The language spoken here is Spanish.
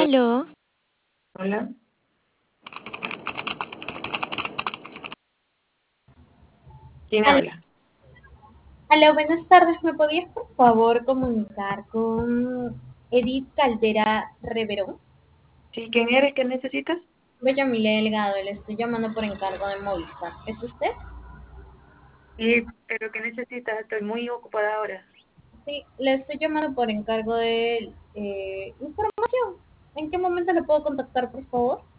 Hola, Aló, hola. ¿Quién aló, habla? aló, buenas tardes. ¿Me podías por favor comunicar con Edith Caldera Reverón? Sí, ¿quién eres? ¿Qué necesitas? Soy Yamile Delgado, le estoy llamando por encargo de Movistar. ¿Es usted? Sí, pero ¿qué necesitas? Estoy muy ocupada ahora. Sí, le estoy llamando por encargo de información. ¿En qué momento le puedo contactar, por favor?